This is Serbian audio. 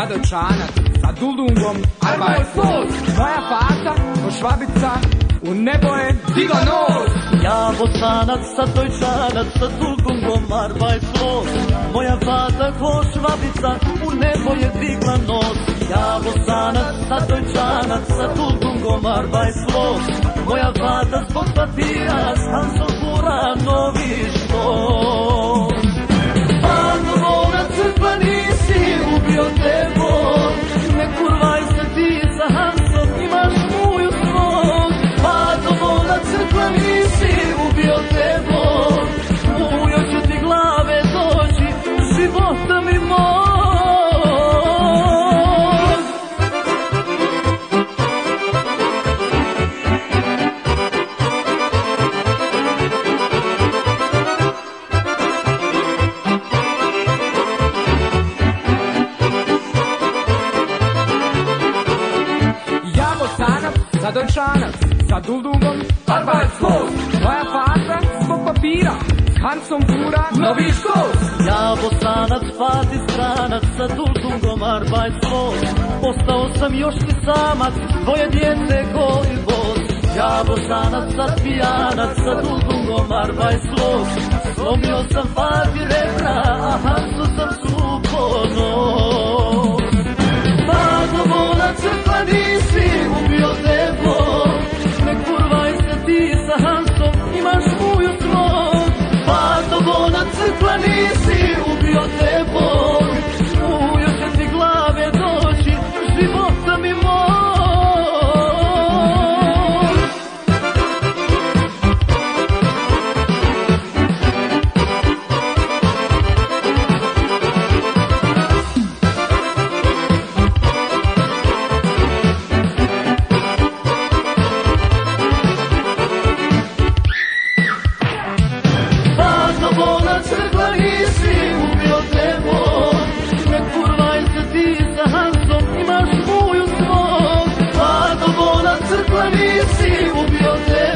Sadojčanac sa duldungom Arbajslos. Moja faca ko švabica u nebo je digla nos. Ja Bosanac, Sadojčanac sa duldungom Arbajslos. Moja faca ko švabica u nebo je digla nos. Ja Bosanac, Sadojčanac sa duldungom Arbajslos. Moja faca zbog papira s Hansom fura novi štos. Panovo na crkva nisi ubio tebo, ne kurvaj se ti sa Hansom, imaš muju svog. Panovo na crkva nisi ubio tebo, mujo će ti glave doći, života mi moj. Sadojčanac sa duldungom Arbajslos. Moja faca zbog papira s Hansom fura novi štos. Ja Bosanac, Fati stranac sa duldungom Arbajslos. Ostao sam još ti samac, tvoje dijete goli bos. Ja Bosanac, sad pijanac sa duldungom Arbajslos. Slomio sam Fati rebra, a Hansu sam suko nos. Padovo na crkva nisi ubio tebo, ne kurvaj se ti sa Hansom, imaš muju svog. Padovo na crkva nisi ubio tebo, mujo će ti glave doći, života mi moj. Crkva nisi ubio tebo, ne kurvaj se ti sa Hansom, imaš muju svog. Padovo na crkva nisi ubio tebo.